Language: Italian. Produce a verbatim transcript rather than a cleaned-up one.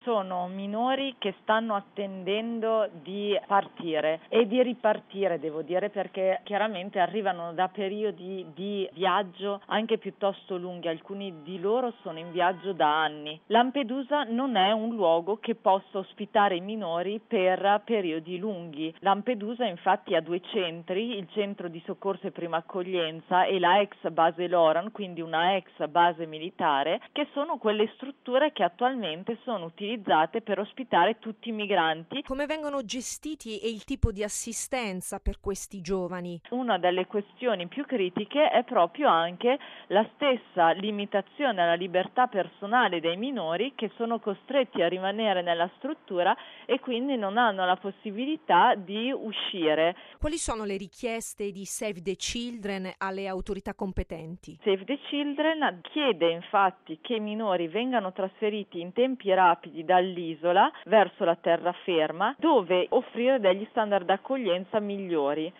Sono minori che stanno attendendo di partire e di ripartire, devo dire, perché chiaramente arrivano da periodi di viaggio anche piuttosto lunghi, alcuni di loro sono in viaggio da anni. Lampedusa non è un luogo che possa ospitare i minori per periodi lunghi. Lampedusa infatti ha due centri, il centro di soccorso e prima accoglienza e la ex base Loran, quindi una ex base militare, che sono quelle strutture che attualmente sono utilizzate per ospitare tutti i migranti. Come vengono gestiti e il tipo di assistenza per questi giovani? Una delle questioni più critiche è proprio anche la stessa limitazione alla libertà personale dei minori, che sono costretti a rimanere nella struttura e quindi non hanno la possibilità di uscire. Quali sono le richieste di Save the Children alle autorità competenti? Save the Children chiede infatti che i minori vengano trasferiti in tempi rapidi dall'isola verso la terraferma, dove offrire degli standard d'accoglienza migliori.